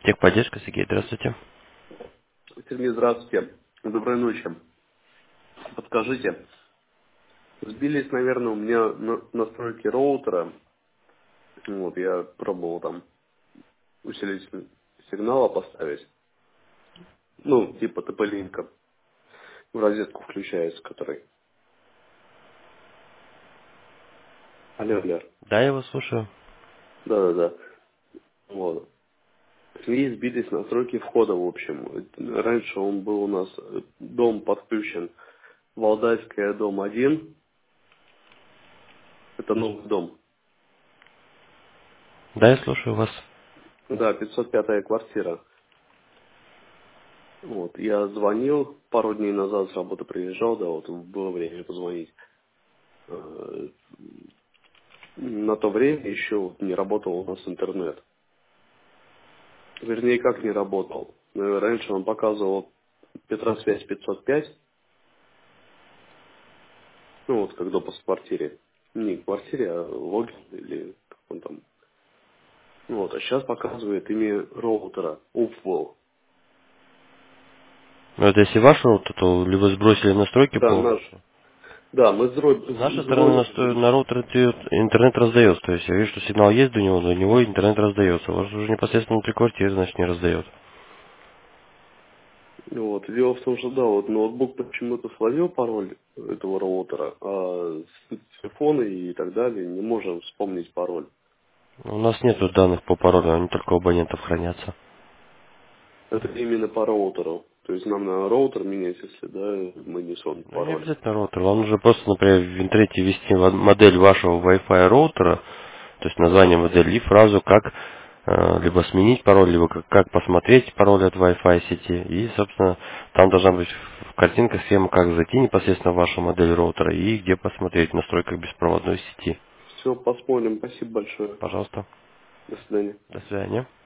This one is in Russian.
Техподдержка, Сергей, здравствуйте. Сергей, здравствуйте. Доброй ночи. Подскажите, сбились, наверное, у меня настройки роутера. Вот, я пробовал там усилитель сигнала поставить. Ну, типа TP-линка. В розетку включается, который. Алло, алло. Да, я вас слушаю. Да-да-да. Вот. И сбились настройки входа, в общем. Раньше он был у нас, дом подключен. Валдайская, дом 1. Это новый дом. Да, я слушаю вас. Да, 505-я квартира. Вот, я звонил пару дней назад с работы приезжал, да, вот было время позвонить. Э, На то время еще вот не работал у нас интернет. Вернее, как не работал. Раньше он показывал Петросвязь 505, ну вот как допуск в квартире. Не в квартире, а логин или как он там. Ну вот, а сейчас показывает имя роутера, Upwell. Ну, это если ваш роутер, то либо сбросили настройки Да, наш. полностью. Да, мы С нашей стороны на роутер интернет раздается. То есть я вижу, что сигнал есть до него интернет раздается. У вас уже непосредственно внутри квартиры, значит, не раздает. Вот. Дело в том, что да, вот ноутбук почему-то словил пароль этого роутера, а с телефона и так далее не можем вспомнить пароль. У нас нету данных по паролю, они только у абонентов хранятся. Это именно по роутеру. То есть нам на роутер менять, если да, мы не вспомним Ну, не пароль. обязательно роутер. Вам нужно просто, например, в интернете ввести модель вашего Wi-Fi роутера, то есть название модели и фразу, как либо сменить пароль, либо как посмотреть пароль от Wi-Fi сети. И, собственно, там должна быть в картинках схема, как зайти непосредственно в вашу модель роутера и где посмотреть в настройках беспроводной сети. Все, посмотрим. Спасибо большое. Пожалуйста. До свидания. До свидания.